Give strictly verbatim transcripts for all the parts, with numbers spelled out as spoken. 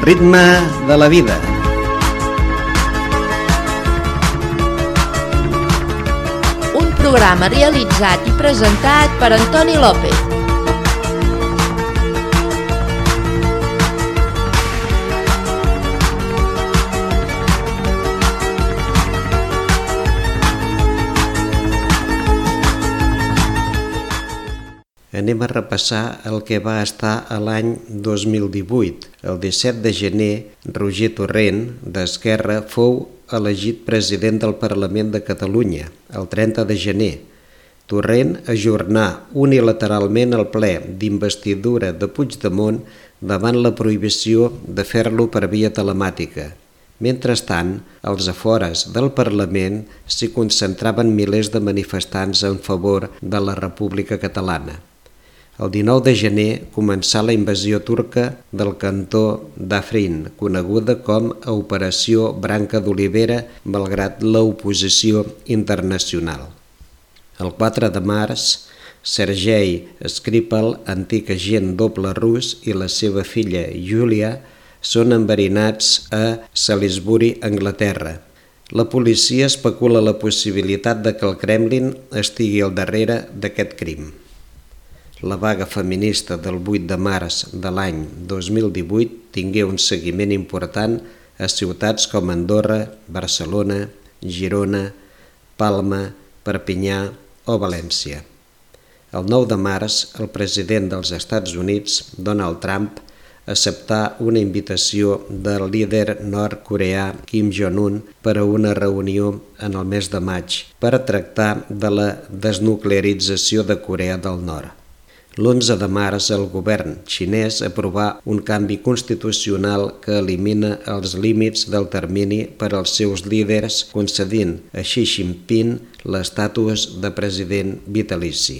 ritme de la vida. Un programa realitzat i presentat per Antoni López. Anem a repassar el que va estar a l'any dos mil divuit. El disset de gener, Roger Torrent, d'Esquerra, fou elegit president del Parlament de Catalunya, el trenta de gener. Torrent ajornà unilateralment el ple d'investidura de Puigdemont davant la prohibició de fer-lo per via telemàtica. Mentrestant, als afores del Parlament s'hi concentraven milers de manifestants en favor de la República Catalana. El dinou de gener començà la invasió turca del cantó d'Afrin, coneguda com a Operació Branca d'Olivera, malgrat l'oposició internacional. El quatre de març, Sergei Skripal, antic agent doble rus, i la seva filla Júlia són enverinats a Salisbury, Anglaterra. La policia especula la possibilitat de que el Kremlin estigui al darrere d'aquest crim. La vaga feminista del vuit de març de l'any dos mil divuit tingué un seguiment important a ciutats com Andorra, Barcelona, Girona, Palma, Perpinyà o València. El nou de març, el president dels Estats Units, Donald Trump, acceptà una invitació del líder nord-coreà Kim Jong-un per a una reunió en el mes de maig per a tractar de la desnuclearització de Corea del Nord. L'onze de març, el govern xinès aprovà un canvi constitucional que elimina els límits del termini per als seus líders, concedint a Xi Jinping l'estatus de president vitalici.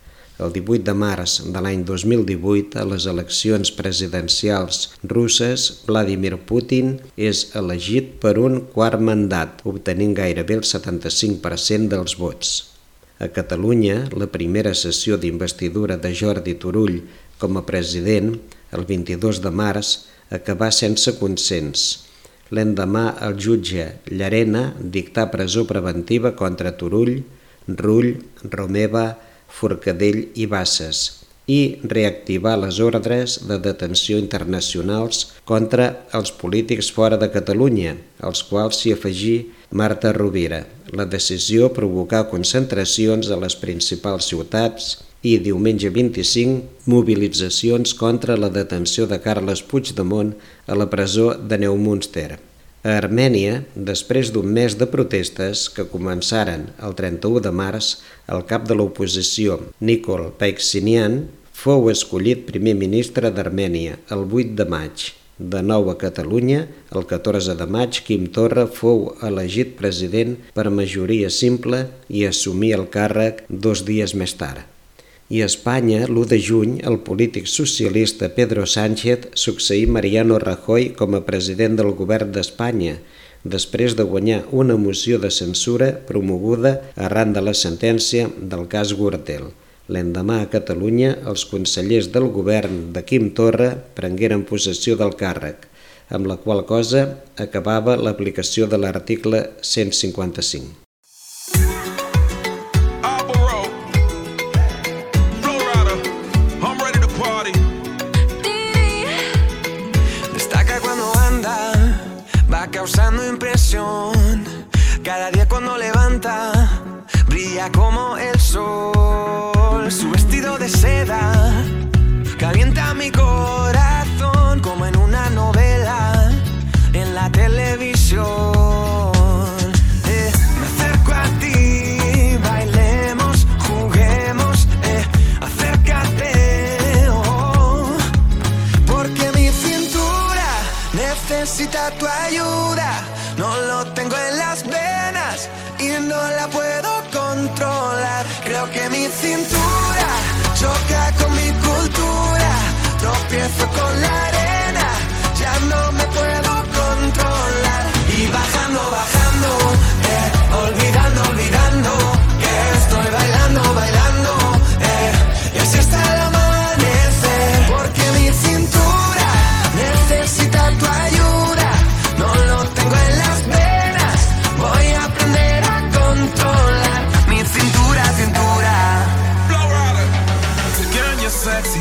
El divuit de març de l'any dos mil divuit, a les eleccions presidencials russes, Vladimir Putin és elegit per un quart mandat, obtenint gairebé el setanta-cinc per cent dels vots. A Catalunya, la primera sessió d'investidura de Jordi Turull com a president, el vint-i-dos de març, acabà sense consens. L'endemà, el jutge Llarena dictà presó preventiva contra Turull, Rull, Romeva, Forcadell i Bassas i reactivar les ordres de detenció internacionals contra els polítics fora de Catalunya, als quals s'hi afegí Marta Rovira. La decisió provocà concentracions a les principals ciutats i, diumenge vint-i-cinc, mobilitzacions contra la detenció de Carles Puigdemont a la presó de Neumünster. A Armènia, després d'un mes de protestes que començaren el trenta-u de març, el cap de l'oposició, Nikol Pashinyan, fou escollit primer ministre d'Armènia el vuit de maig. De nou a Catalunya, el catorze de maig, Quim Torra fou elegit president per majoria simple i assumí el càrrec dos dies més tard. I a Espanya, l'u de juny, el polític socialista Pedro Sánchez succeí Mariano Rajoy com a president del govern d'Espanya, després de guanyar una moció de censura promoguda arran de la sentència del cas Gürtel. L'endemà a Catalunya, els consellers del govern de Quim Torra prengueren possessió del càrrec, amb la qual cosa acabava l'aplicació de l'article cent cinquanta-cinc. Causando impresión, cada día cuando levanta, brilla como el sol. Su vestido de seda calienta mi corazón como en una novela en la televisión. Eh, me acerco a ti, bailemos, juguemos, eh, acércate, oh, porque mi cintura necesita tu ayuda. No lo tengo en las venas y no la puedo controlar. Creo que mi cintura choca con mi cultura. Tropiezo con la arena, ya no me puedo controlar. Y bajando, bajando, eh, olvidando, olvidando, que estoy bailando, bailando, eh, y así hasta el amanecer. Porque mi cintura necesita tu ayuda.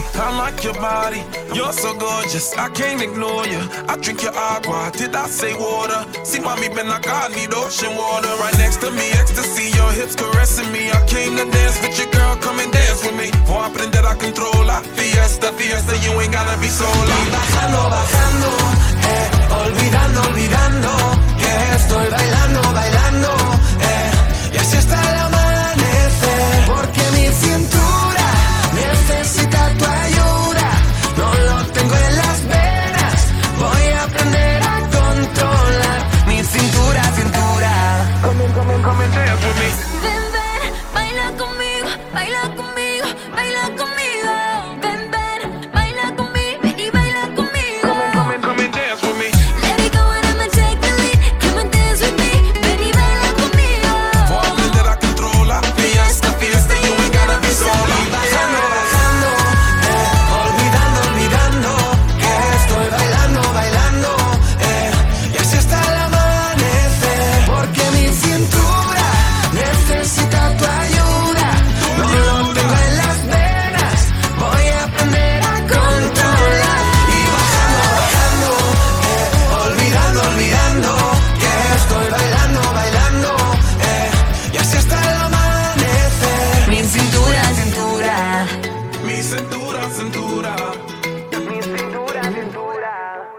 I like your body, you're so gorgeous, I can't ignore you. I drink your agua, did I say water? See, mommy, been like I need ocean water. Right next to me, ecstasy, your hips caressing me. I came to dance with your girl, come and dance with me. Voy a aprender a controlar. Fiesta, fiesta, you ain't gotta be sola. Y bajando, bajando, eh, olvidando, olvidando, que estoy bailando, bailando, eh, y así hasta el amanecer. Porque mi cintura necesita tu ayuda, no lo tengo en las venas, voy a aprender a controlar mi cintura, cintura. Come on, come on, come and dance with me. Ven, ven, baila conmigo, baila conmigo, baila conmigo. Ven, ven, baila conmigo y baila conmigo. Come on, come and, come and dance with me. Let it go and I'ma take the lead. Come and dance with me, ven y baila conmigo. Voy a aprender a controlar. Fiesta, fiesta, you ain't gotta be sola. Y bajando, bajando, eh, olvidando, olvidando, que estoy bailando, bailando, eh, y así hasta el amanecer. Porque mi cintura necesita tu ayuda, no lo tengo en las venas, voy a aprender a controlar. Y bajando, bajando, eh, olvidando, olvidando, que estoy bailando, bailando, eh, y así hasta el amanecer. Mi cintura, cintura. Mi cintura, cintura. Mi cintura, cintura.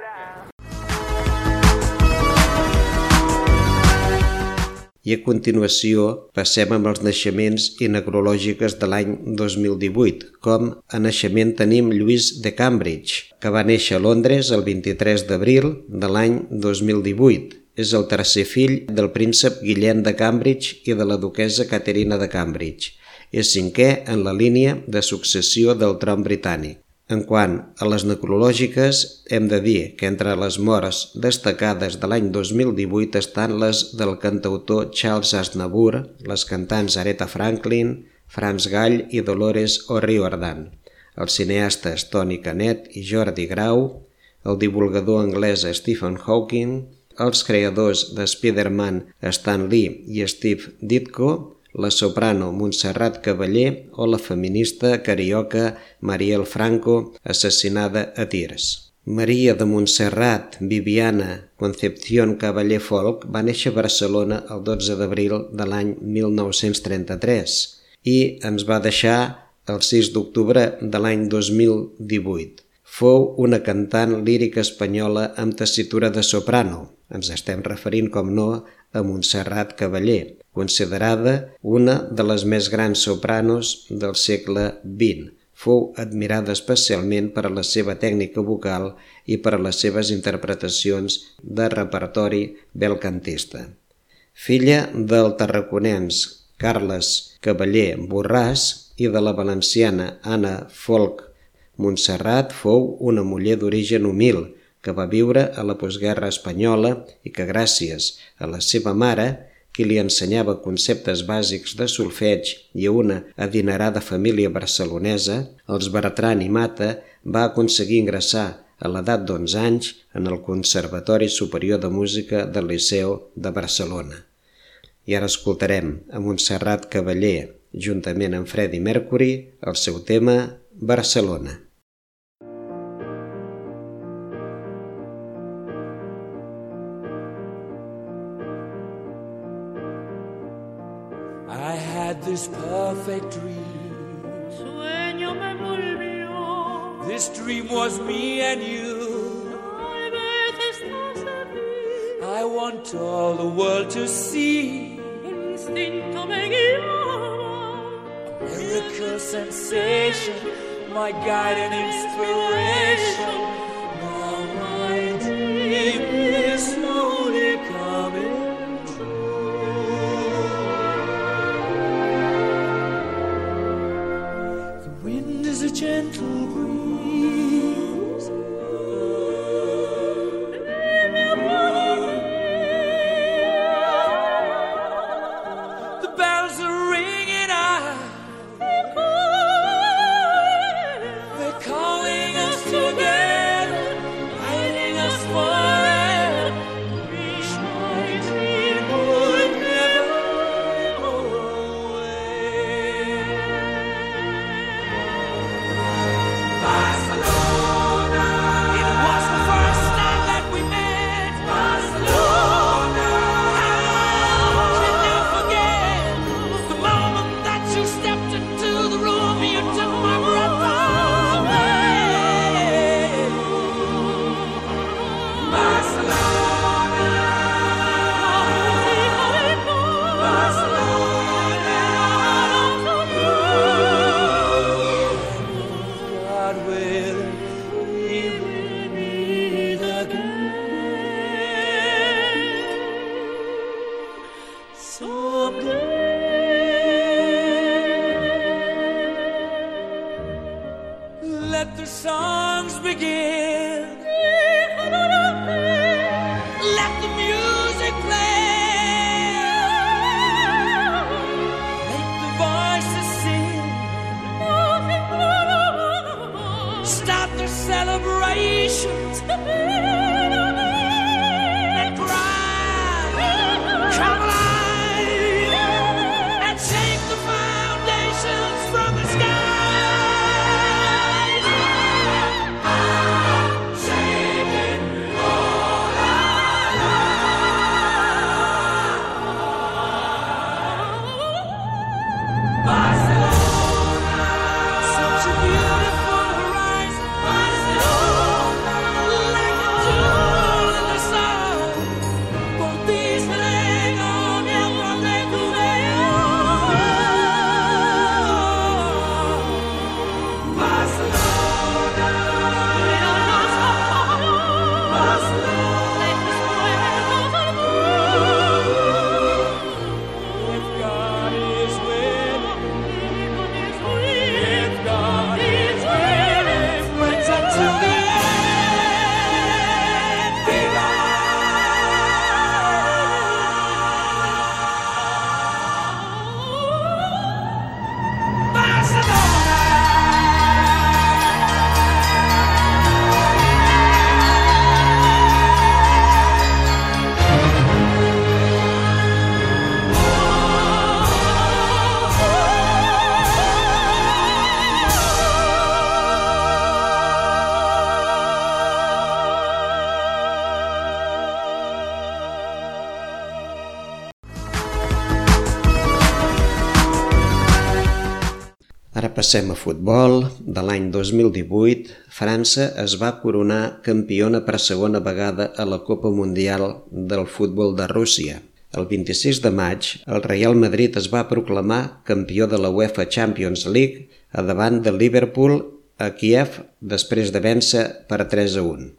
I a continuació passem amb els naixements i necrològiques de l'any dos mil divuit, com a naixement tenim Lluís de Cambridge, que va néixer a Londres el vint-i-tres d'abril de l'any dos mil divuit. És el tercer fill del príncep Guillem de Cambridge i de la duquessa Caterina de Cambridge. És cinquè en la línia de successió del tron britànic. En quant a les necrològiques, hem de dir que entre les morts destacades de l'any dos mil divuit estan les del cantautor Charles Aznavour, les cantants Aretha Franklin, Franz Gall i Dolores O'Riordan, els cineastes Tony Canet i Jordi Grau, el divulgador anglès Stephen Hawking, els creadors de Spider-Man Stan Lee i Steve Ditko, la soprano Montserrat Cavaller o la feminista carioca Mariel Franco, assassinada a tirs. Maria de Montserrat Viviana Concepción Cavaller Folk va néixer a Barcelona el dotze d'abril de l'any mil nou-cents trenta-tres i ens va deixar el sis d'octubre de l'any dos mil divuit. Fou una cantant lírica espanyola amb tessitura de soprano. Ens estem referint, com no, a Montserrat Cavaller, considerada una de les més grans sopranos del segle vint. Fou admirada especialment per a la seva tècnica vocal i per a les seves interpretacions de repertori belcantista. Filla del tarraconens Carles Cavaller Borràs i de la valenciana Anna Folk, Montserrat fou una muller d'origen humil que va viure a la postguerra espanyola i que gràcies a la seva mare, qui li ensenyava conceptes bàsics de solfeig i a una adinerada família barcelonesa, els Bertran i Mata, va aconseguir ingressar a l'edat d'onze anys en el Conservatori Superior de Música del Liceu de Barcelona. I ara escoltarem a Montserrat Cavaller, juntament amb Freddie Mercury, el seu tema Barcelona. I had this perfect dream. Sueño me envolvió. This dream was me and you. Tal vez estás aquí. I want all the world to see. El instinto me guiaba. A miracle sensation, my guide and inspiration. Now my dream is slowly coming. A gentle breeze. The bells are ringing out. They're calling us together, guiding us forever. Wish my dream would never go away. let the songs begin. Let the music play. Let the voices sing. Start the celebrations. Let pride come alive and shake the foundations from the skies. Ara passem a futbol. De l'any dos mil divuit, França es va coronar campiona per segona vegada a la Copa Mundial del Futbol de Rússia. El vint-i-sis de maig, el Real Madrid es va proclamar campió de la UEFA Champions League a davant del Liverpool a Kíev després de vèncer per tres a un.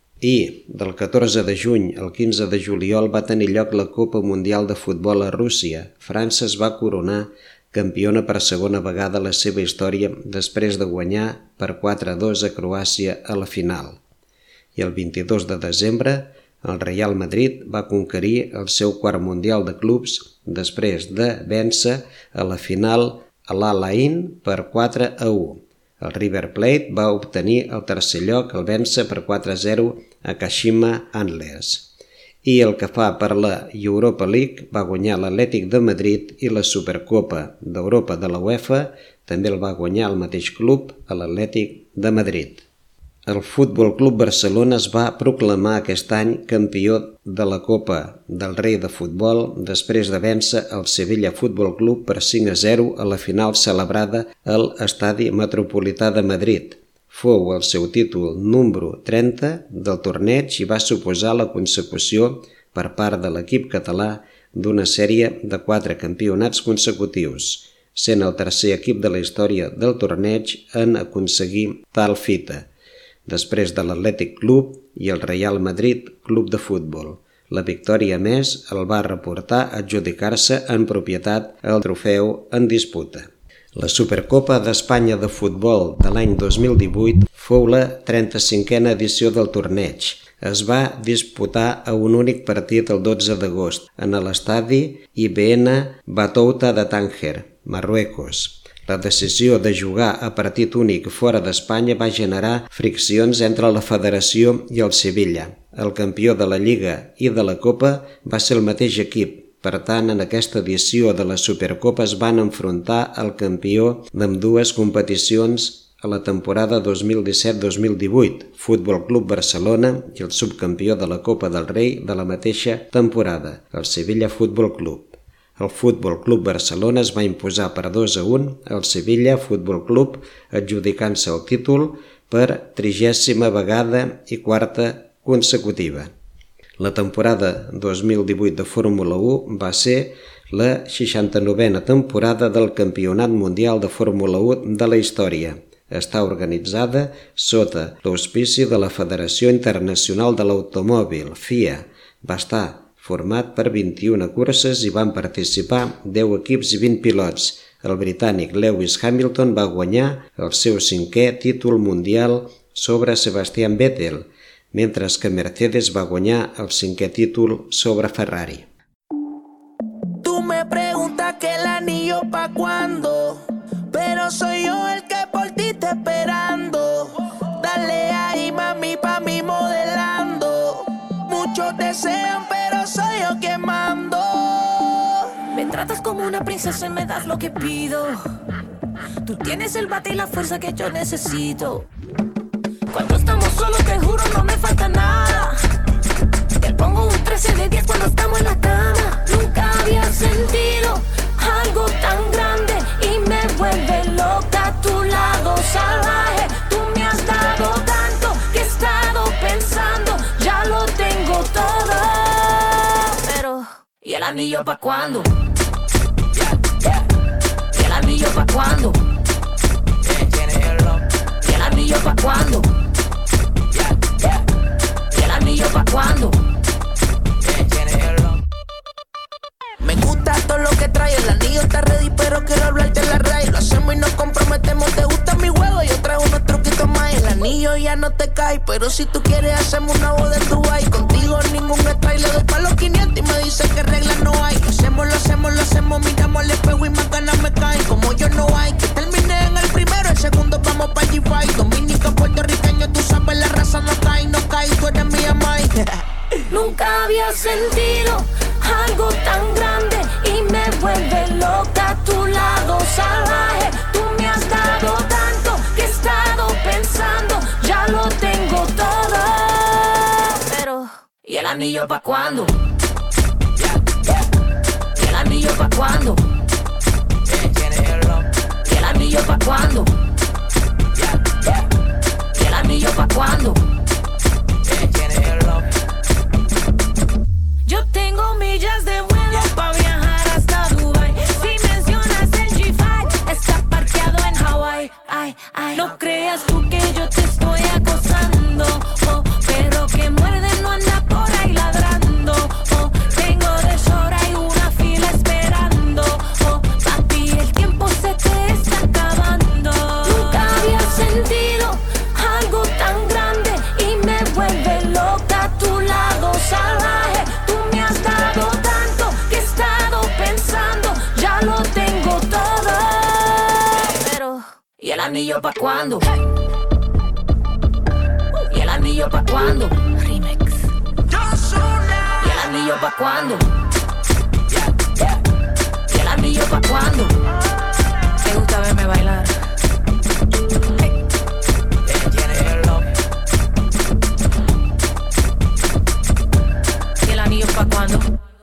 I del catorze de juny al quinze de juliol va tenir lloc la Copa Mundial de Futbol a Rússia. França es va coronar campiona per segona vegada a la seva història després de guanyar per quatre a dos a Croàcia a la final. I el vint-i-dos de desembre, el Real Madrid va conquerir el seu quart Mundial de Clubs després de vèncer a la final a l'Al Ain per quatre a u. El River Plate va obtenir el tercer lloc al vèncer per quatre a zero a Kashima Antlers. I el que fa per la Europa League va guanyar l'Atlètic de Madrid i la Supercopa d'Europa de la UEFA també el va guanyar el mateix club, a l'Atlètic de Madrid. El Futbol Club Barcelona es va proclamar aquest any campió de la Copa del Rei de Futbol després de vèncer el Sevilla Futbol Club per cinc a zero a la final celebrada al Estadi Metropolità de Madrid. Fou el seu títol número trenta del torneig i va suposar la consecució per part de l'equip català d'una sèrie de quatre campionats consecutius, sent el tercer equip de la història del torneig en aconseguir tal fita, després de l'Atlètic Club i el Real Madrid Club de Futbol. La victòria més el va reportar adjudicar-se en propietat el trofeu en disputa. La Supercopa d'Espanya de Futbol de l'any dos mil divuit fou la trenta-cinquena edició del torneig. Es va disputar a un únic partit el dotze d'agost en l'estadi I B N Batouta de Tànger, Marruecos. La decisió de jugar a partit únic fora d'Espanya va generar friccions entre la Federació i el Sevilla. El campió de la Lliga i de la Copa va ser el mateix equip. Per tant, en aquesta edició de la Supercopa es van enfrontar el campió d'ambdues competicions a la temporada dos mil disset dos mil divuit, Futbol Club Barcelona, i el subcampió de la Copa del Rei de la mateixa temporada, el Sevilla Futbol Club. El Futbol Club Barcelona es va imposar per dos a un al Sevilla Futbol Club, adjudicant-se el títol per trigèsima vegada i quarta consecutiva. La temporada dos mil divuit de Fórmula u va ser la seixanta-novena temporada del Campionat Mundial de Fórmula u de la història. Està organitzada sota l'auspici de la Federació Internacional de l'Automòbil, F I A. Va estar format per vint-i-una curses i van participar deu equips i vint pilots. El britànic Lewis Hamilton va guanyar el seu cinquè títol mundial sobre Sebastian Vettel, mentre que Mercedes va guanyar el cinquè títol sobre Ferrari. Tú me preguntas que el anillo pa' cuándo, pero soy yo el que por ti está esperando. Dale ahí, mami, pa' mí modelando. Muchos desean, pero soy yo quien mando. Me tratas como una princesa y me das lo que pido. Tú tienes el bate y la fuerza que yo necesito. Cuando estamos solos, te juro, no me falta nada. Te pongo un trece de diez cuando estamos en la cama. Nunca había sentido algo tan grande y me vuelve loca a tu lado salvaje. Tú me has dado tanto que he estado pensando, ya lo tengo todo. Pero, ¿y el anillo pa' cuándo? Yeah, yeah. ¿Y el anillo pa' cuándo? ¿Y el anillo pa' cuándo? Yeah, yeah. ¿Y el anillo pa' cuándo? Me gusta todo lo que trae, el anillo está ready, pero quiero hablarte en la radio. Lo hacemos y nos comprometemos, te gusta mi juego, yo traigo unos truquitos más. El anillo ya no te cae, pero si tú quieres hacemos una boda en Dubai. Contigo ningún extra y le doy pa' los quinientos y me dice que reglas no hay. Lo hacemos, lo hacemos, lo hacemos, miramos al espejo y más ganas me caen. Como yo no hay, que termine en el primero, el segundo vamos pa' G cinco. Dominica, puertorriqueño, tú sabes la raza no cae, no cae, tú eres mi amai. Nunca había sentido algo tan grande y me vuelve loca a tu lado salvaje. Tú me has dado tanto que he estado pensando, ya lo tengo todo. Pero, ¿y el anillo pa' cuándo? Yeah, yeah. ¿Y el anillo pa' cuándo? ¿Y el anillo pa' cuándo? Yeah, yeah. ¿Y el anillo pa' cuándo? Yo tengo millas de vuelo pa' viajar hasta Dubai. Si mencionas el G cinco, está parqueado en Hawái. Ay, ay, no creas tú que yo te estoy acosando, oh, pero que muerde no anda por ahí ladrando, oh, tengo de sobra y una fila esperando, oh, papi, el tiempo se te está acabando. Nunca había sentido algo tan grande y me vuelve loca a tu lado salvaje. Tanto que he estado pensando, ya lo tengo todo. Pero, ¿y el anillo pa' cuándo? ¿Y el anillo pa' cuándo? Remix. ¿Y el anillo pa' cuándo? ¿Y el anillo pa' cuándo? ¿Te gusta verme bailar? ¿Y el anillo pa' cuándo?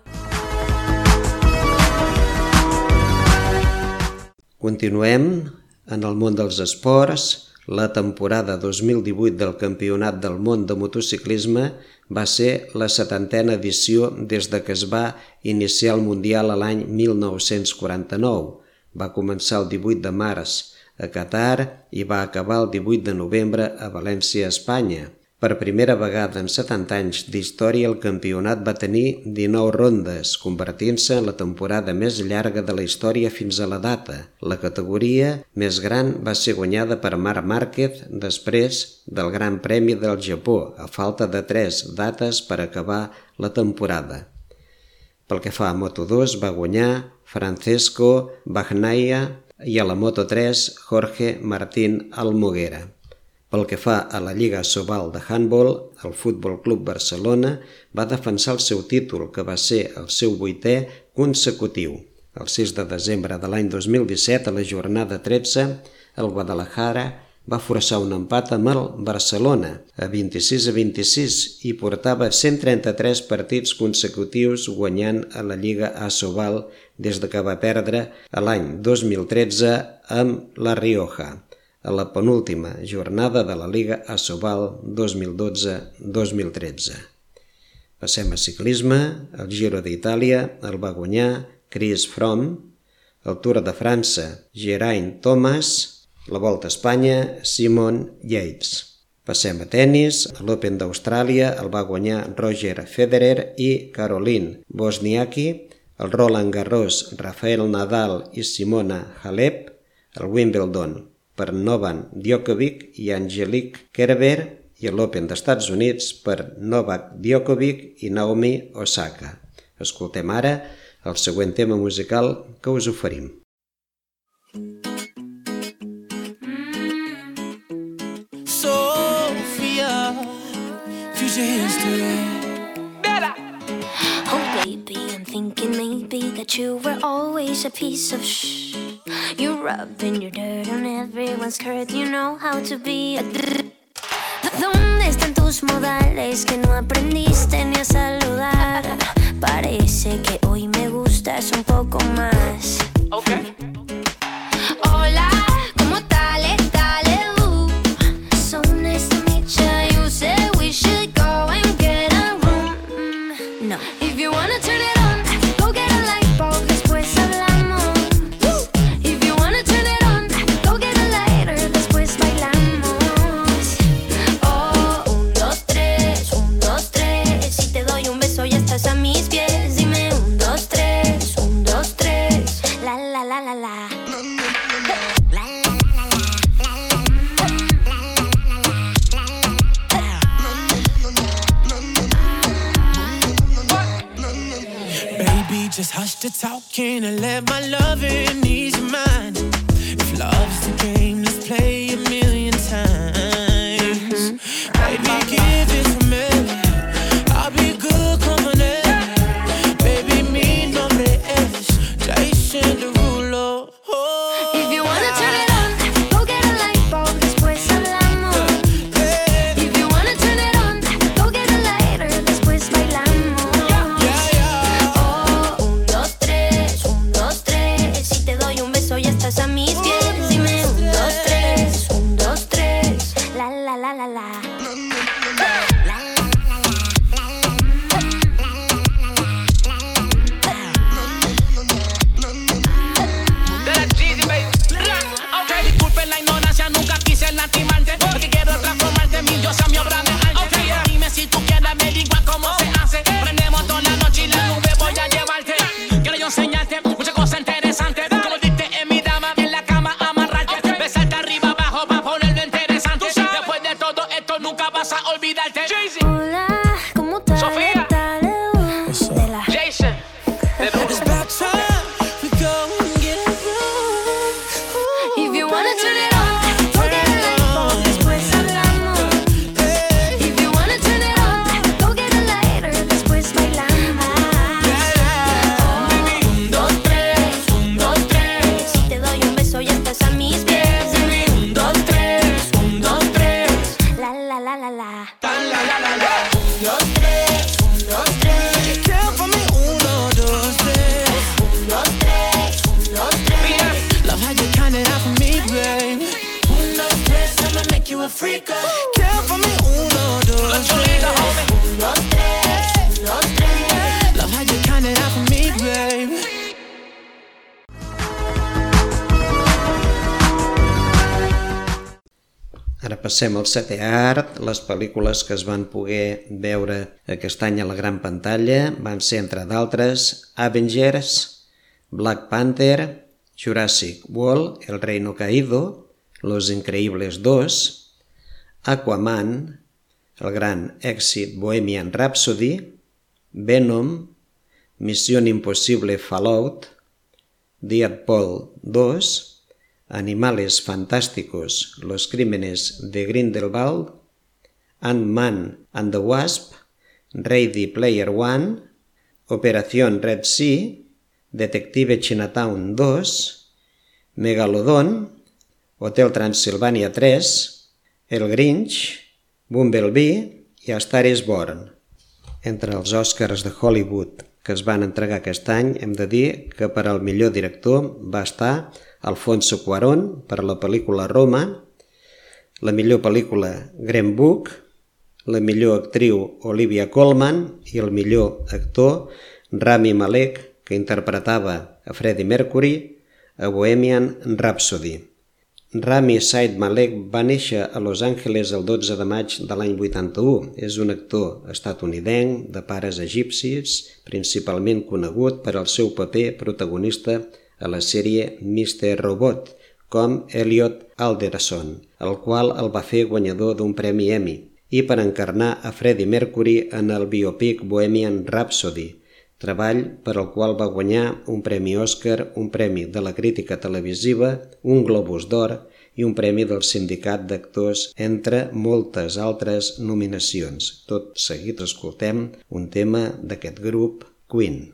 Continuem en el món dels esports. La temporada dos mil divuit del Campionat del Món de Motociclisme va ser la setantena edició des de que es va iniciar el Mundial a l'any mil nou-cents quaranta-nou. Va començar el divuit de març a Qatar i va acabar el divuit de novembre a València, Espanya. Per primera vegada en setanta anys d'història, el campionat va tenir dinou rondes, convertint-se en la temporada més llarga de la història fins a la data. La categoria més gran va ser guanyada per Marc Márquez després del Gran Premi del Japó, a falta de tres dates per acabar la temporada. Pel que fa a Moto dos, va guanyar Francesco Bagnaia i a la Moto tres, Jorge Martín Almoguera. Pel que fa a la Lliga Sobal de Handball, el Futbol Club Barcelona va defensar el seu títol, que va ser el seu vuitè consecutiu. El sis de desembre de l'any dos mil disset, a la jornada tretze, el Guadalajara va forçar un empat amb el Barcelona a vint-i-sis a vint-i-sis i portava cent trenta-tres partits consecutius guanyant a la Lliga Asobal des de que va perdre l'any dos mil tretze amb la Rioja, a la penúltima jornada de la Liga Asobal dos mil dotze dos mil tretze. Passem a ciclisme. El Giro d'Itàlia el va guanyar Chris Froome, el Tour de França Geraint Thomas, la Volta a Espanya Simon Yates. Passem a tennis. L'Open d'Austràlia el va guanyar Roger Federer i Caroline Wozniacki, el Roland Garros, Rafael Nadal i Simona Halep, el Wimbledon per Novak Djokovic i Angelique Kerber i l'Open d'Estats Units per Novak Djokovic i Naomi Osaka. Escoltem ara el següent tema musical que us oferim. Sophia, future history. Oh baby, I'm thinking maybe that you were always a piece of shh. You're rubbing your dirt on everyone's skirt. You know how to be a drrr. ¿Dónde están tus modales que no aprendiste ni a saludar? Parece que hoy me gustas un poco más. Okay. Hola, ¿cómo tal? Dale, uh. So nice to meet you. You said we should go and get a room. Mm, no. If you wanna turn it on, go get a light bulb, después hablamos. If you wanna turn it on, go get a lighter, después bailamos. Oh, un, dos, tres, un, dos, tres. Si te doy un beso ya estás a mis pies. Dime un, dos, tres, un, dos, tres. La, la, la, la, la. Baby, just hush the talking and let my loving ease your mind. If love's the game, let's play a million times. Baby, give it to me. I'll be good company. Baby, mi nombre es Jason Derulo. Oh, If you wanna turn it on, go get a light bulb, después hablamos. If you wanna turn it on, go get a lighter, después bailamos. Oh, un, dos, tres, un, dos, tres. Si te doy un beso ya estás a mis pies. Dime un, dos, tres, un, dos, tres. La, la, la, la, la. Okay, disculpen la ignorancia, nunca quise lastimarte. Porque quiero transformarte en mi diosa, mi obra de arte. Okay, dime si tú quieres averiguar cómo se hace. Prendemos toda la noche y la nube voy a llevarte. Quiero yo enseñarte muchas cosas interesantes. Como diste en mi dama, en la cama amarrarte. Besarte arriba, abajo, pa' ponerlo interesante. Después de todo esto nunca vas a olvidarte. Hola, ¿cómo tal? Sofía. Dale, uh, de la. Jason, it's about time we go and get a room. If you wanna turn it on, go get a light bulb, después hablamos. If you wanna turn it on, go get a lighter, después bailamos. Oh, un, dos, tres, un, dos, tres. Si te doy un beso ya estás a mis pies. Dime un, dos, tres, un, dos, tres. La, la, la, la, la. Un, dos, tres, un, dos, tres. Count for me, uno, dos, tres. Un, dos, tres, un, dos, tres. Love how you count it out for me, babe. Un, dos, tres, I'ma make you a freak. Count for me, uno, dos, tres. Un, dos, tres, un, dos, tres. Love how you count it out for me, babe. Ara passem al setè art. Les pel·lícules que es van poder veure aquest any a la gran pantalla van ser, entre d'altres, Avengers, Black Panther, Jurassic World, El Reino Caído, Los Increíbles dos, Aquaman, el gran èxit Bohemian Rhapsody, Venom, Misión Imposible Fallout, Deadpool dos, Animales Fantásticos, Los Crímenes de Grindelwald, Ant-Man and the Wasp, Ready Player One, Operación Red Sea, Detective Chinatown dos, Megalodon, Hotel Transilvània tres, El Grinch, Bumblebee i A Star is Born. Entre els Oscars de Hollywood que es van entregar aquest any, hem de dir que per al millor director va estar Alfonso Cuarón per la pel·lícula Roma, la millor pel·lícula Green Book, la millor actriu Olivia Colman i el millor actor Rami Malek, que interpretava a Freddie Mercury a Bohemian Rhapsody. Rami Said Malek va néixer a Los Angeles el dotze de maig de l'any vuitanta-u. És un actor estatunidenc de pares egipcis, principalment conegut per al seu paper protagonista a la sèrie mister Robot, com Elliot Alderson, el qual el va fer guanyador d'un premi Emmy, i per encarnar a Freddie Mercury en el biopic Bohemian Rhapsody, treball per al qual va guanyar un premi Oscar, un premi de la crítica televisiva, un Globus d'Or i un premi del Sindicat d'Actors, entre moltes altres nominacions. Tot seguit escoltem un tema d'aquest grup, Queen.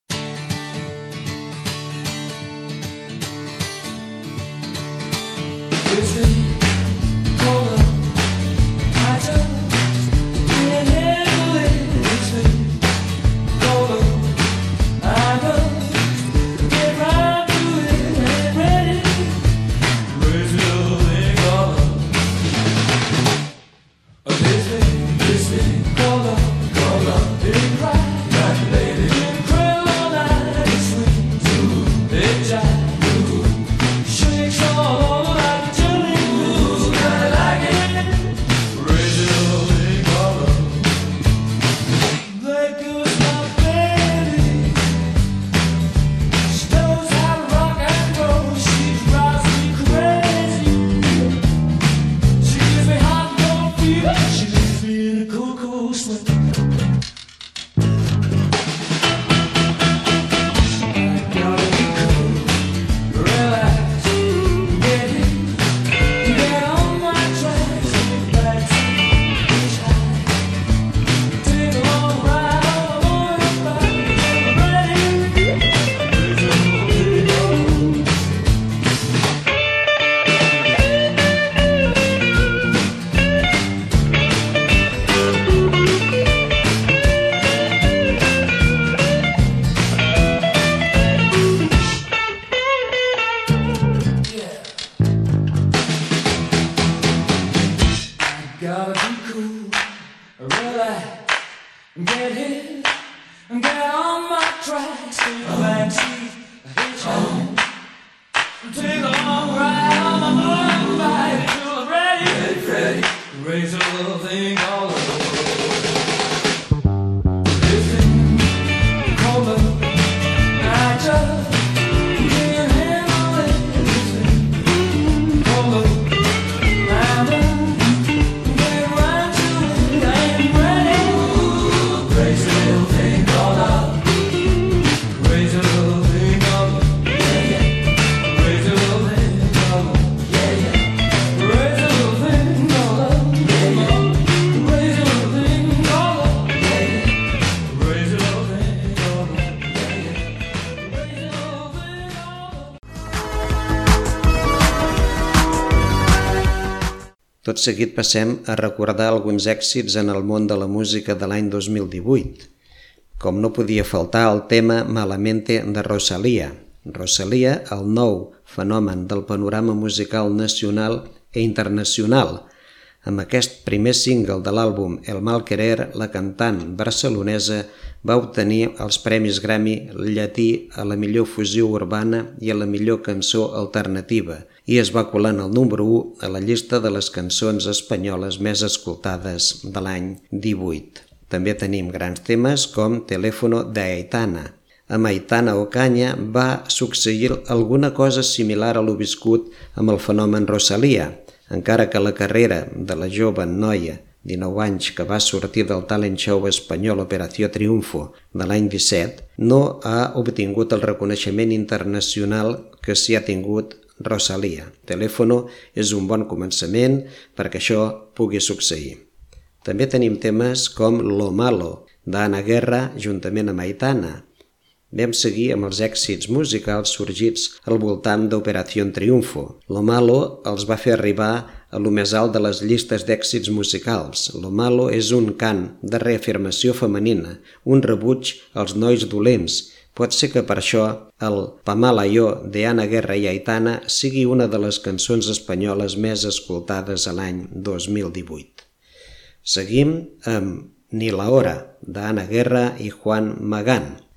Tot seguit passem a recordar alguns èxits en el món de la música de l'any dos mil divuit. Com no podia faltar el tema Malamente de Rosalía. Rosalía, el nou fenomen del panorama musical nacional i internacional. Amb aquest primer single de l'àlbum El Mal Querer, la cantant barcelonesa va obtenir els Premis Grammy Llatí a la millor fusió urbana i a la millor cançó alternativa i es va colar en el número u a la llista de les cançons espanyoles més escoltades de l'any divuit. També tenim grans temes com Teléfono de Aitana. Amb Aitana Ocaña va succeir alguna cosa similar a lo viscut amb el fenomen Rosalía, encara que la carrera de la jove noia, dinou anys, que va sortir del talent show espanyol Operació Triunfo de l'any disset, no ha obtingut el reconeixement internacional que s'hi ha tingut Rosalía. Teléfono és un bon començament perquè això pugui succeir. També tenim temes com Lo Malo, d'Ana Guerra, juntament amb Aitana. Vam seguir amb els èxits musicals sorgits al voltant d'Operació Triunfo. Lo Malo els va fer arribar a lo més alt de les llistes d'èxits musicals. Lo Malo és un cant de reafirmació femenina, un rebuig als nois dolents. Pot ser que per això el Pa Mala Yo de Ana Guerra i Aitana sigui una de les cançons espanyoles més escoltades a l'any dos mil divuit. Seguim amb Ni la hora, d'Ana Guerra i Juan Magán.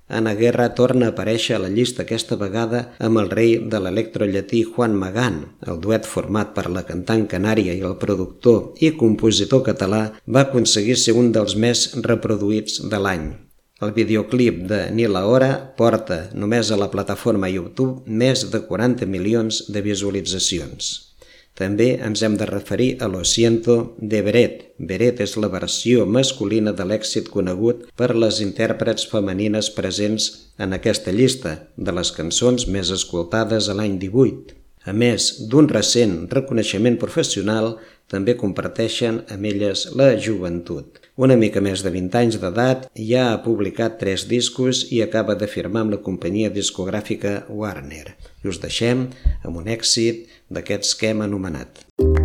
Ana Guerra torna a aparèixer a la llista aquesta vegada amb el rei de l'electrollatí Juan Magán. El duet format per la cantant canària i el productor i compositor català va aconseguir ser un dels més reproduïts de l'any. El videoclip de Ni la hora porta només a la plataforma YouTube més de quaranta milions de visualitzacions. També ens hem de referir a Lo siento de Beret. Beret és la versió masculina de l'èxit conegut per les intèrprets femenines presents en aquesta llista de les cançons més escoltades a l'any divuit. A més d'un recent reconeixement professional, també comparteixen amb elles la joventut. Una mica més de vint anys d'edat, ja ha publicat tres discos i acaba de firmar amb la companyia discogràfica Warner. I us deixem amb un èxit d'aquests que hem anomenat.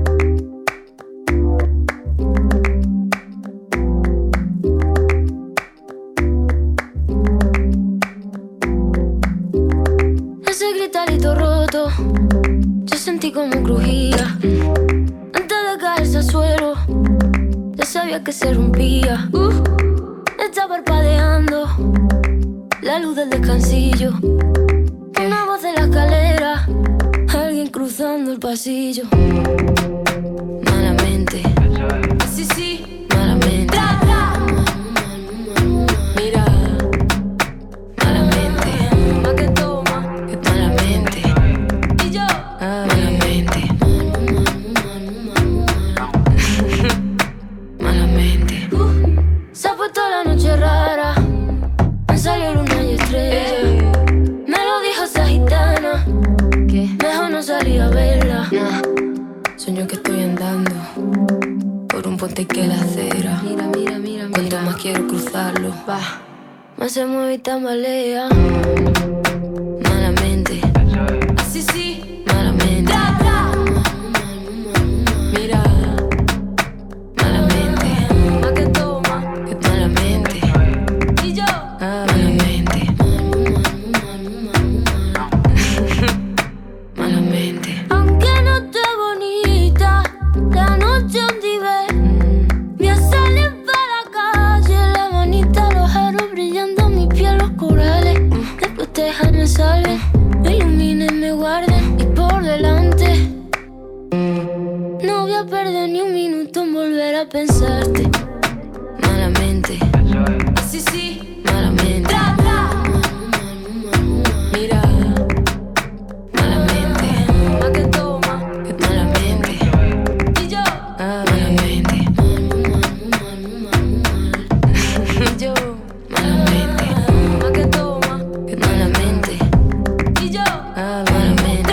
Ese gritarito roto, yo sentí como crujía. Antes de caerse al suelo, ya sabía que se rompía. Uh, está parpadeando la luz del descansillo. Una voz de la escalera, alguien cruzando el pasillo. Malamente, sí, sí, malamente. Mira, malamente, más que toma, que malamente. Y yo, malamente. Malamente. Uh, se ha puesto la noche rara, han salido luna y estrella. Me lo dijo esa gitana, que mejor no salir a verla. Nah. Sueño que estoy andando por un puente que la acera. Mira, mira, mira, cuanto más quiero cruzarlo, va, más se mueve y tambalea. Malamente, así sí, malamente. Mira, malamente, más que toma, que malamente. Y yo, malamente. Malamente. Aunque no esté bonita, la noche donde ve, voy a salir para la calle, la manita, los aros brillando, mi piel, los corales. Me protejan, me salven, me iluminen, me guarden. Y por delante, no voy a perder ni un minuto en volver a pensarte. Malamente, así sí, malamente. Mira, malamente, más que toma, que malamente. Y yo, malamente. Yo, malamente, más que toma, que malamente. Y yo, malamente.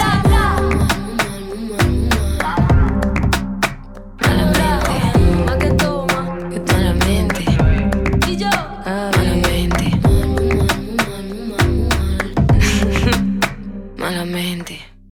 Malamente, más que toma, que malamente. Y yo, malamente. Malamente.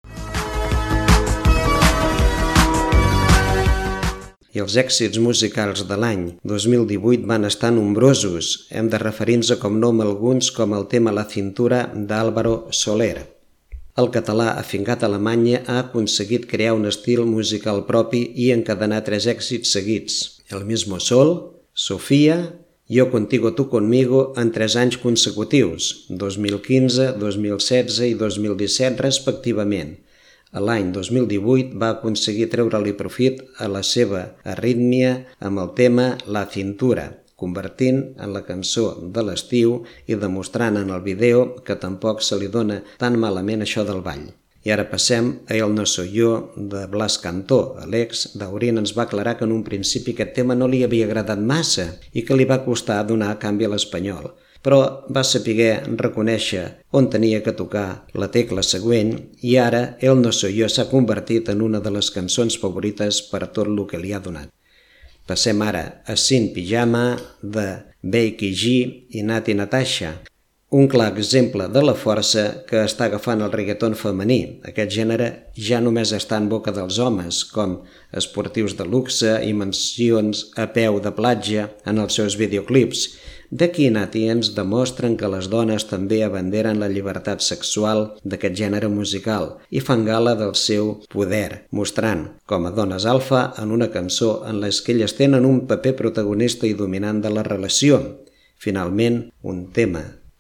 I els èxits musicals de l'any dos mil divuit van estar nombrosos. Hem de referir-nos a com no amb alguns com el tema La cintura d'Álvaro Soler. El català afincat a Alemanya ha aconseguit crear un estil musical propi i encadenar tres èxits seguits. El mismo sol, Sofía, Yo contigo, tu conmigo en tres anys consecutius, dos mil quinze, dos mil setze i dos mil disset respectivament. A l'any dos mil divuit va aconseguir treure-li profit a la seva arrítmia amb el tema La cintura, convertint en la cançó de l'estiu i demostrant en el vídeo que tampoc se li dona tan malament això del ball. I ara passem a El no soy yo de Blas Cantó. Alex Daurín ens va aclarar que en un principi aquest tema no li havia agradat massa i que li va costar donar canvi a l'espanyol, però va saber reconèixer on tenia que tocar la tecla següent i ara El no soy yo s'ha convertit en una de les cançons favorites per tot el que li ha donat. Passem ara a Sin Pijama de Becky G i Nati Natasha, un clar exemple de la força que està agafant el reggaeton femení. Aquest gènere ja només està en boca dels homes, com esportius de luxe i mansions a peu de platja en els seus videoclips. D'aquí Nati ens demostren que les dones també abanderen la llibertat sexual d'aquest gènere musical i fan gala del seu poder, mostrant com a dones alfa en una cançó en les que elles tenen un paper protagonista i dominant de la relació. Finalment, un tema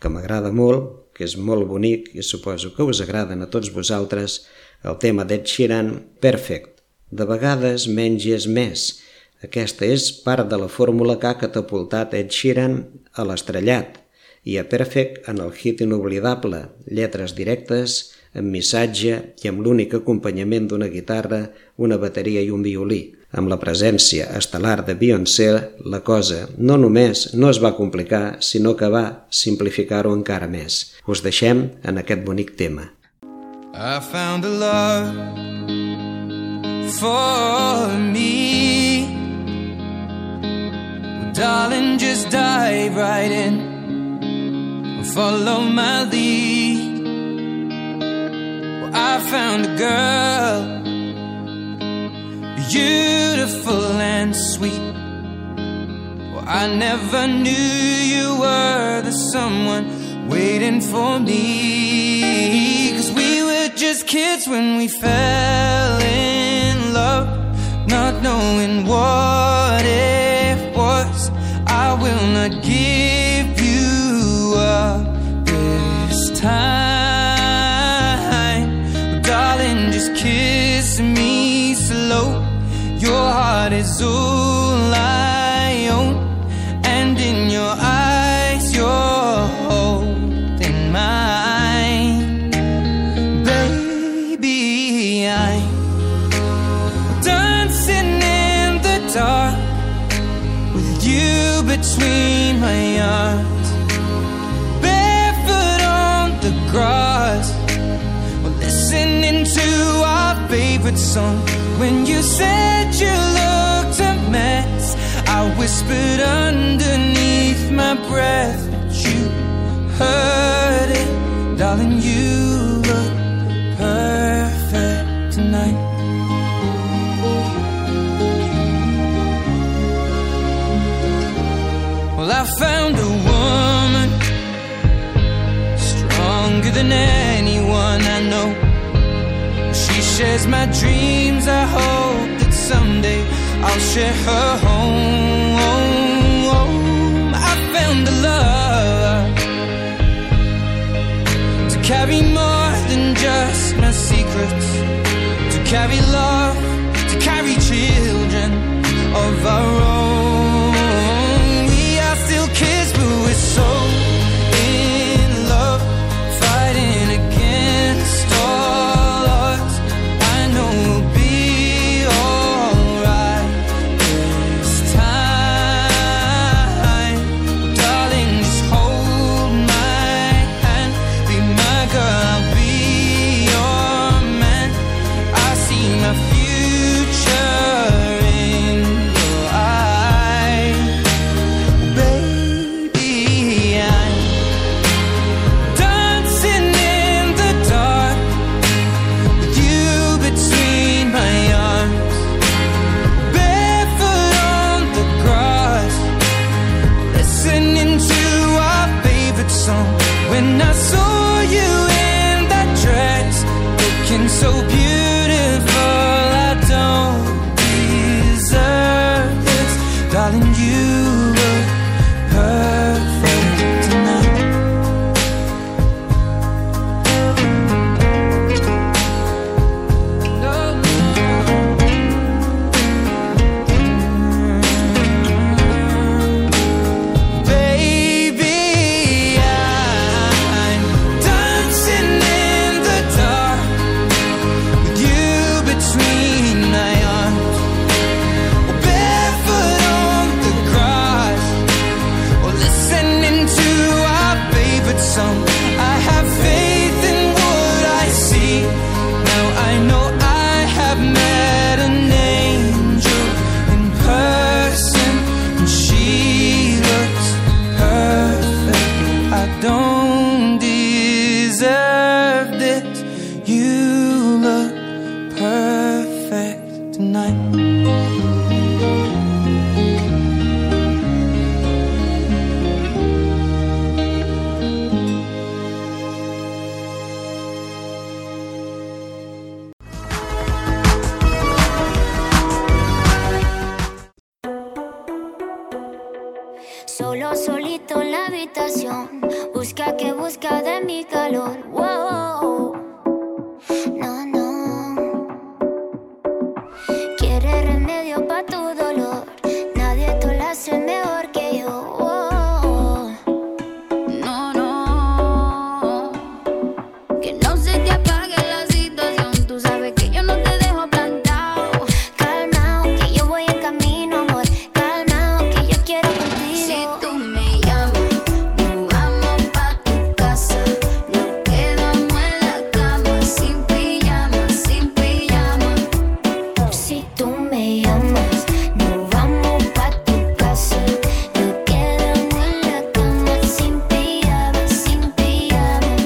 que m'agrada molt, que és molt bonic i suposo que us agraden a tots vosaltres, el tema d'Ed Sheeran, Perfect. De vegades menys és més. Aquesta és part de la fórmula que ha catapultat Ed Sheeran a l'estrellat i a Perfect en el hit inoblidable, lletres directes, amb missatge i amb l'únic acompanyament d'una guitarra, una bateria i un violí. Amb la presència estel·lar de Beyoncé, la cosa no només no es va complicar, sinó que va simplificar-ho encara més. Us deixem en aquest bonic tema. I found a love for me. Well, darling, just dive right in. Follow my lead. Well, I found a girl, beautiful and sweet. Well, I never knew you were the someone waiting for me. 'Cause we were just kids when we fell in love, not knowing what it was. I will not give you up this time. Well, darling, just kiss me slow. Your heart is all I own, and in your eyes you're holding mine. Baby, I'm dancing in the dark with you between my arms, barefoot on the grass, we're listening to our favorite song. When you said you looked a mess, I whispered underneath my breath, but you heard it. Darling, you look perfect tonight. Well, I found a woman stronger than anyone I know. She shares my dreams. I hope that someday I'll share her home. I found a love to carry more than just my secrets, to carry love, to carry children of our own. We are still kids, but we're so in love, fighting against all odds. I know we'll be alright this time. Darling, just hold my hand, be my girl, I'll be your man. I see my future in your eyes. Baby, I'm dancing in the dark with you between my arms, barefoot on the grass, listening to our favorite song. When I saw you in that dress, looking so beautiful, I don't deserve this. Darling, you look perfect tonight. No, no. Baby, I'm dancing in the dark with you between my arms, barefoot on the grass, or listening to our favorite song. I have faith in what I see. Now I know I have met an angel in person, and she looks perfect. I don't deserve this. You look perfect tonight. Solo solito en la habitación, busca la que busca de mi calor. Wow. No, no. Quiere remedio pa' tu dolor. Nadie te lo hace mejor que yo. Wow. No, no. Que no se te apague la situación. Tú sabes que yo no te dejo plantado. Calmao, que yo voy en camino, amor. Calmao, que yo quiero contigo. Si tú me llamas, nos vamos pa' tu casa. Nos quedamos en la cama, sin pijama, sin pijama. Si tú me llamas, nos vamos pa' tu casa. Nos quedamos en la cama, sin pijama, sin pijama.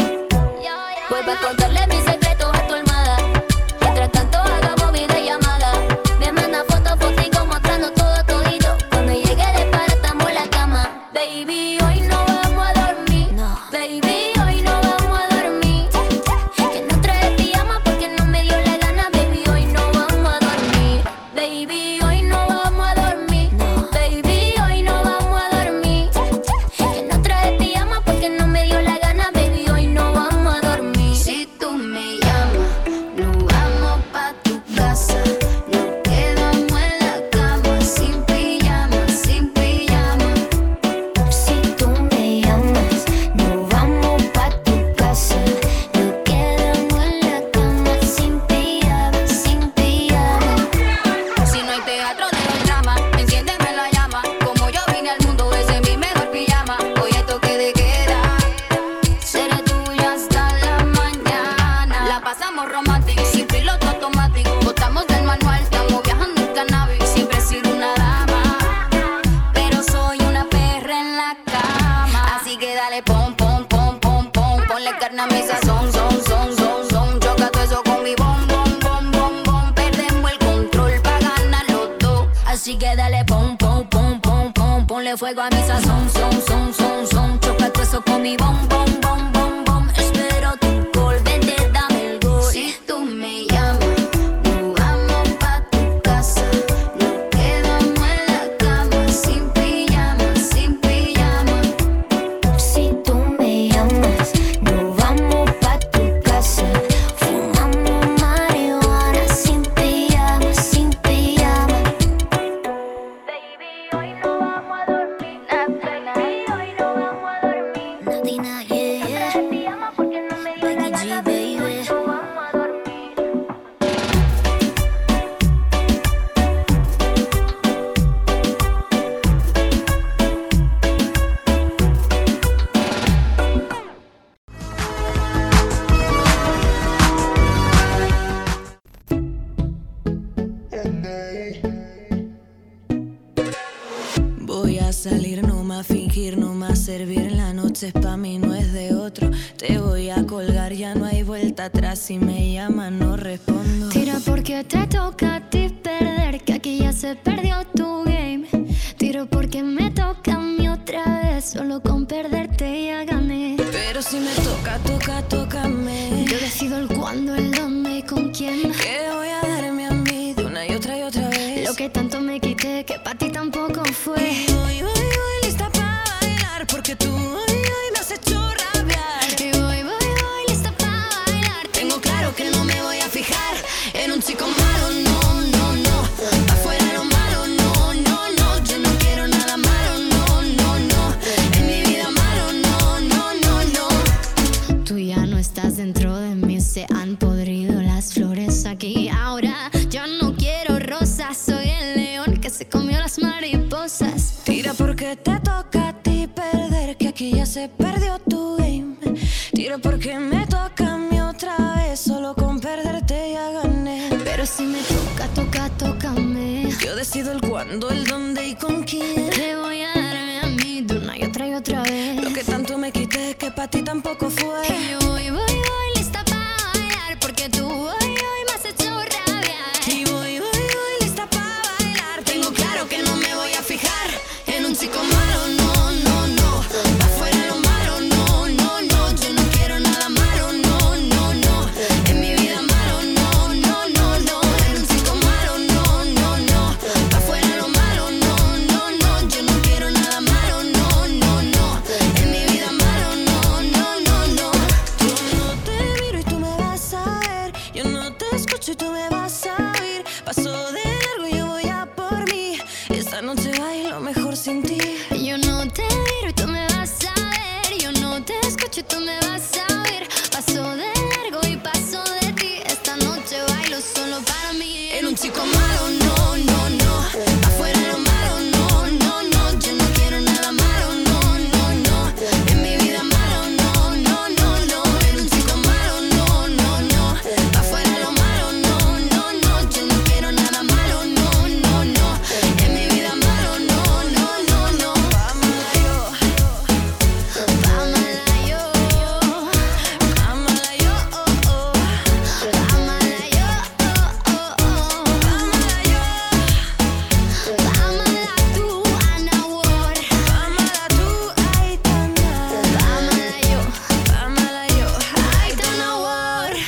Voy pa' contarle mis secretos a tu almohada. Mientras tanto hagamos videollamada. Me manda fotos, fotico mostrando todo todito. Cuando llegue de para estamos en la cama. Baby, hoy no vamos a dormir. Baby, hoy no vamos a dormir. Que no trae pijama porque no me dio la gana. Baby, hoy no vamos a dormir. Baby, hoy no vamos a dormir. Baby, hoy no vamos a dormir. Que no trae pijama porque no me dio la gana. Baby, hoy no vamos a dormir. Si tú me llamas, nos vamos pa' tu casa. Nos quedamos en la cama, sin pijama, sin pijama. Si tú me llamas, nos vamos pa' tu casa. Nos quedamos en la cama, sin pijama, sin pijama. Si no hay teatro, dejo el drama. Enciéndeme la llama. Como yo vine al mundo, ese es mi mejor pijama. Hoy hay toque de queda. Seré tuya hasta la mañana. La pasamos romántico, sin piloto automático. Botamos del manual, estamos viajando en cannabis. Siempre he sido una dama, pero soy una perra en la cama. Así que dale pom, pom, pom, pom, pom. Ponle carne a mi sazón, son, son, son, son. Choca todo eso con mi bom, bom, bom, bom, bom. Perdemos el control pa' ganar los dos. Así que dale pom, pom, pom, pom, pom. Ponle fuego a mi sazón, son, son, son, son. Choca todo eso con mi bom, bom, bom, bom, bom. Espero tu gol, vente, dame el gol. Si tú me llamas, nos vamos pa' tu casa. Nos quedamos en la cama, sin pijama, sin pijama. Si tú me llamas, nos vamos pa' tu casa. Fumamos marihuana, sin pijama, sin pijama. Baby, hoy no vamos a dormir. Baby, hoy no vamos a dormir. Nadina, yeah, yeah. No pijama porque no me dio la gana. Baby, hoy no vamos a dormir. Voy a salir, no más fingir, no más servir. La noche es pa' mí, no es de otro. Te voy a colgar, ya no hay vuelta atrás. Si me llaman, no respondo. Tira porque te toca a ti perder, que aquí ya se perdió tu game. Tiro porque me toca a mí otra vez, solo con perderte ya gané. Pero si me toca, toca, tócame. Yo decido el cuándo, el dónde y con quién. Que voy a darme a mí de una y otra y otra vez. Lo que tanto me quité, que pa' ti tampoco fue. Y voy, voy, voy lista pa' bailar, porque tú hoy, hoy me has hecho rabiar. Y voy, voy, voy lista pa' bailar. Tengo claro que no me voy a fijar en un chico malo, no, no, no. Afuera lo malo, no, no, no. Yo no quiero nada malo, no, no, no. En mi vida malo, no, no, no, no. Tú ya no estás dentro de mí, se han podrido las flores aquí. Ahora yo no quiero rosas, soy el león que se comió las mariposas. Tira porque te toca a ti perder, que aquí ya se perdió tu game. Tira porque me toca a mí otra vez, solo con perderte ya gané. Pero si me toca, toca, tócame. Yo decido el cuándo, el dónde y con quién. Te voy a darme a mí de una y otra y otra vez. Lo que tanto me quité, que pa' ti tampoco fue. Y yo voy, voy, voy lista pa' bailar, porque tú hoy, hoy me has hecho rabiar. Y voy, voy, voy lista pa' bailar. Tengo claro que no me voy a fijar en un chico malo, no, no, no. Afuera lo malo, no, no, no. Yo no quiero nada malo, no, no, no. En mi vida malo, no, no, no, no. En un chico malo, no, no, no. Afuera lo malo, no, no, no. Yo no quiero nada malo, no, no, no. En mi vida malo, no, malo, no, no, no. Pa' fuera lo malo, no, no, no. Yo no quiero nada malo, no, no, no. En mi vida malo, no, no, no, no. Era un chico malo, no, no, no. Pa' fuera lo malo, no, no, no. Yo no quiero nada malo, no, no, no. En mi vida malo, no, no, no, no. Pa' mala yo, pa' mala yo, pa' mala yo, oh, oh. Pa' mala yo, oh, oh, oh. Pa' mala yo, pa' mala tú, Ana Ward. Pa' mala tú, Aitana. Pa' mala yo, pa' mala yo, Aitana Ward.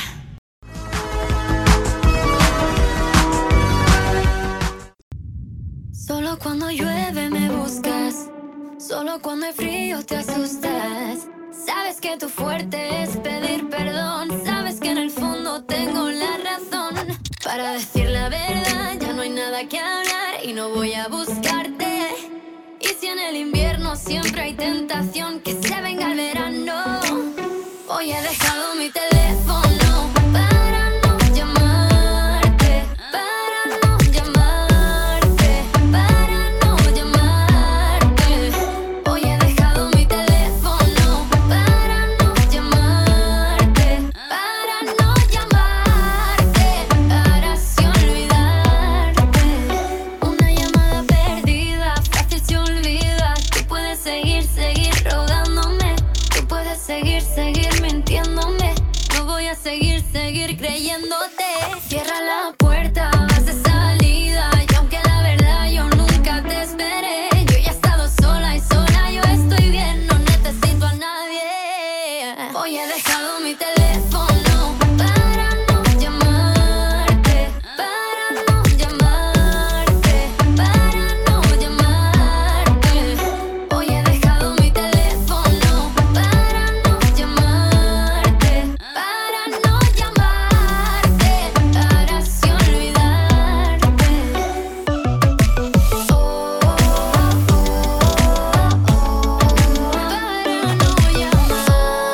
Solo cuando llueve me buscas, solo cuando hay frío te asustas. Sabes que tu fuerte es pedir perdón, sabes que en el fondo tengo la razón. Para decir la verdad ya no hay nada que hablar y no voy a buscarte. Y si en el invierno siempre hay tentación, que se venga el verano. Hoy he dejado mi teléfono para no llamarte, para no llamarte, para no llamarte. Hoy he dejado mi teléfono para no llamarte, para no llamarte, para así olvidarte. Una llamada perdida, fácil se olvida. Tú puedes seguir, seguir rogándome. Tú puedes seguir, seguir mintiéndome. No voy a seguir, seguir creyéndote. Cierra la puerta, vas de salida. Y aunque la verdad yo nunca te esperé, yo ya he estado sola y sola yo estoy bien. No necesito a nadie. Hoy he dejado mi teléfono para no llamarte, para no llamarte, para no llamarte. Hoy he dejado mi teléfono para no llamarte, para no llamarte, para así olvidarte. Oh, oh, oh, oh, para no llamarte.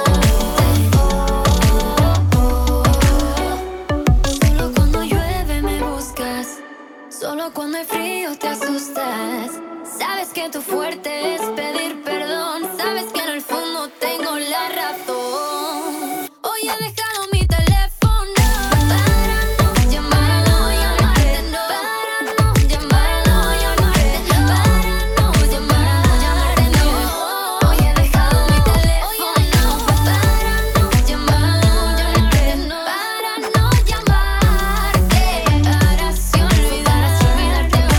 Solo cuando llueve me buscas, solo cuando hay frío te asustas. Sabes que tu fuerte es pedir perdón, sabes que en el fondo tengo la razón. Hoy he dejado mi teléfono para no llamarte, para no llamarte, para no llamarte, no. Hoy he dejado mi teléfono para no llamarte, para no llamarte, para así olvidarte. Oh,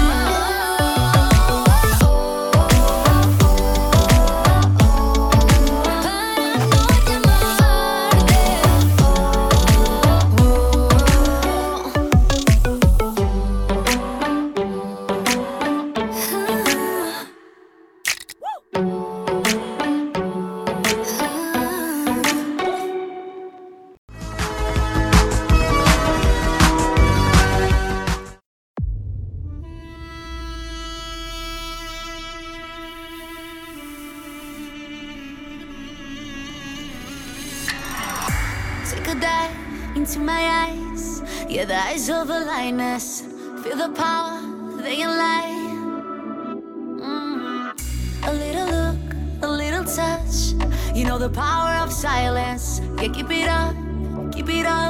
oh, oh, Take a dive into my eyes. Yeah, the eyes of a lioness. Feel the power, they can lie. Mm. A little look, a little touch. You know the power of silence. Yeah, keep it up, keep it up.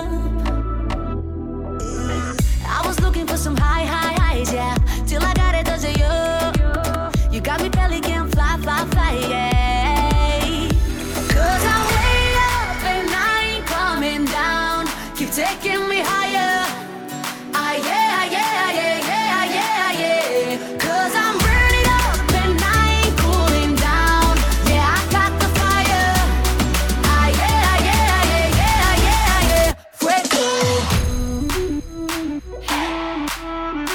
I was looking for some high, high highs, yeah. Till I got it, does it you? You got me belly can fly, fly, fly, yeah. Cause I'm way up and I ain't coming down. Keep taking me higher. Ah, yeah, yeah, yeah, yeah, yeah, yeah. Cause I'm burning up and I ain't cooling down. Yeah, I got the fire. Ah, yeah, yeah, yeah, yeah, yeah, yeah. Fuego.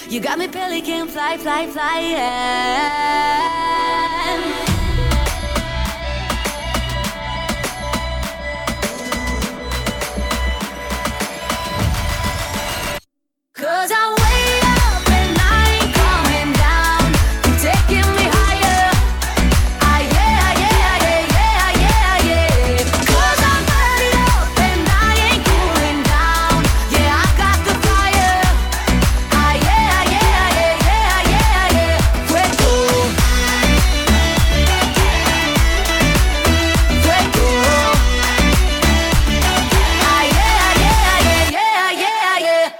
You got me pelican fly, fly, fly, yeah. Cause I'm way up and I ain't coming down. You're taking me higher. Ah, yeah, yeah, yeah, yeah, yeah, yeah. Cause I'm burning up and I ain't cooling down. Yeah, I got the fire. Ah, yeah, yeah, yeah, yeah, yeah, yeah. Fuego. Fuego. Ah, yeah, yeah, yeah, yeah, yeah, yeah.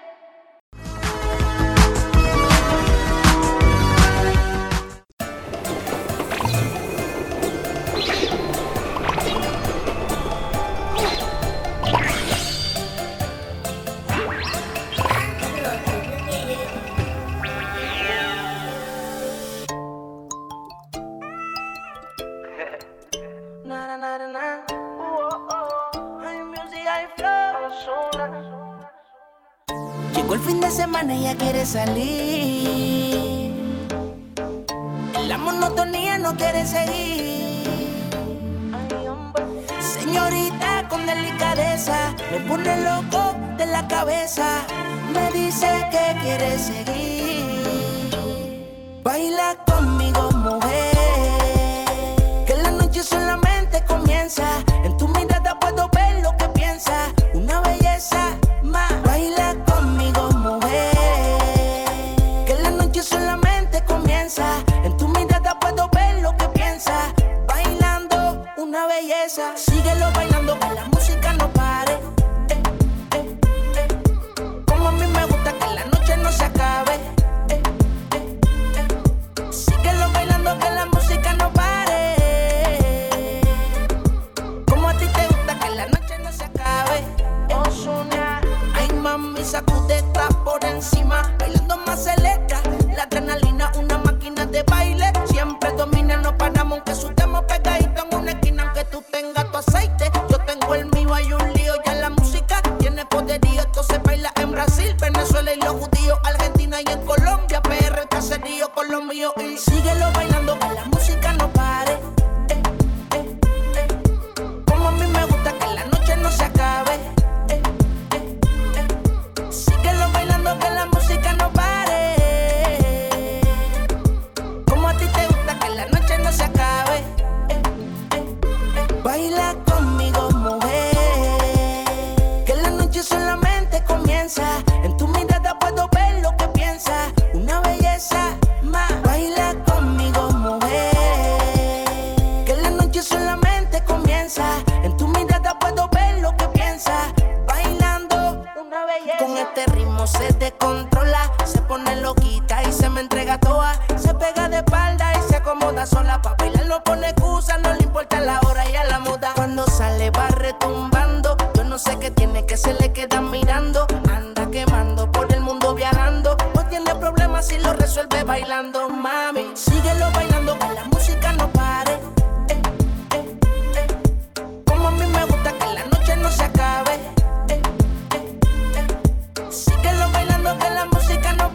Llegó el fin de semana y ella quiere salir. En la monotonía no quiere seguir. Señorita con delicadeza me pone loco de la cabeza. Me dice que quiere seguir. Baila conmigo, mujer, que la noche solamente comienza. En tu mirada puedo ver lo que piensas. Una belleza más. Baila conmigo, mujer, que la noche solamente comienza. En tu mirada puedo ver lo que piensas. Bailando, una belleza. Síguelo bailando, que la música no pare. Eh, eh, eh. Como a mí me gusta que la noche no se acabe. Eh, eh, eh. Síguelo bailando, que la música no pare. Como a ti te gusta que la noche no se acabe. Ozuna, ay mami, sacude atrás por encima. Bailando más selecta, la adrenalina, una máquina de baile. Siempre domina, no paramos aunque sudemos pegaditos en una esquina. Aunque tú tengas tu aceite, yo tengo el mío, hay un lío. Ya la música tiene poderío, esto se baila en Brasil, Venezuela y los judíos, Argentina y en Colombia, P R, el caserío con los míos. Y síguelo bailando, que la música no pare. Eh, eh, eh. Como a mí me gusta que la noche no se acabe. Eh, eh, eh. Síguelo bailando, que la música no pare. Como a ti te gusta que la noche no se acabe. Eh, eh, eh. Baila conmigo, mujer, que la noche solamente comienza. En tu mirada puedo ver lo que piensas. Una belleza más. Baila conmigo, mujer, que la noche solamente comienza. En tu mirada puedo ver lo que piensas. Bailando, una belleza. Con este ritmo se descontrola, se pone loquita y se me entrega toda. Se pega de espalda y se acomoda sola. Pa' bailar no pone excusa, no le importa la hora y a la moda. Cuando sale va retumbando, yo no sé qué tiene, que se le queda mirando. Anda quemando por el mundo viajando. No tiene problemas si lo resuelve bailando, mami. Síguelo bailando, que la música no pare. Eh, eh, eh. Como a mí me gusta que la noche no se acabe. Eh, eh, eh. Síguelo bailando, que la música no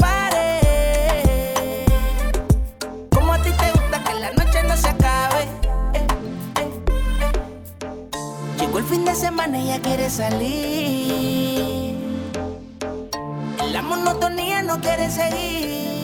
pare. Como a ti te gusta que la noche no se acabe. Eh, eh, eh. Llegó el fin de semana y ella quiere salir. En la monotonía no quiere seguir.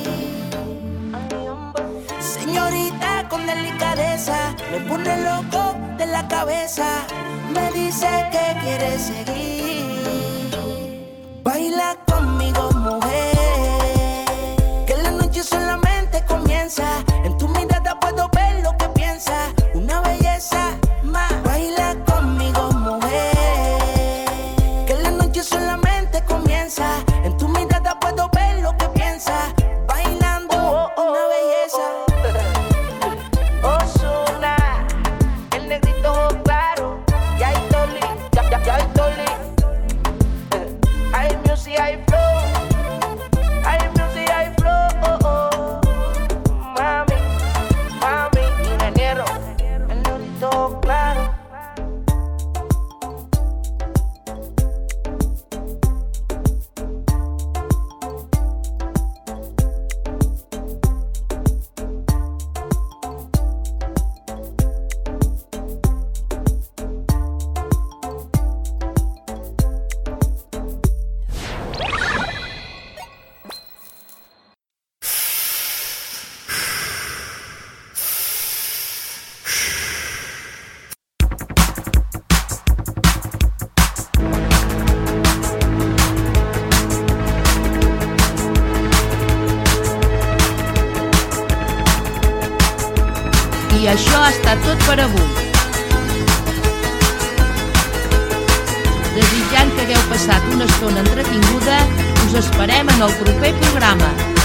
Señorita con delicadeza me pone loco de la cabeza. Me dice que quiere seguir. Baila conmigo, mujer, que la noche solamente comienza. En tu mirada puedo ver lo que piensas. Una belleza más. Baila conmigo, mujer, que la noche solamente comienza. En tu mirada puedo ver lo que piensas. Bailando, una belleza. Ozuna, el negrito ojo claro. Ya hay Toli, ya, ya, ya hay Toli. Hay music, hay flow. Hay music, hay flow. Oh, oh. Mami. I això ha estat tot per avui. Desitjant que hagueu passat una estona entretinguda, us esperem en el proper programa.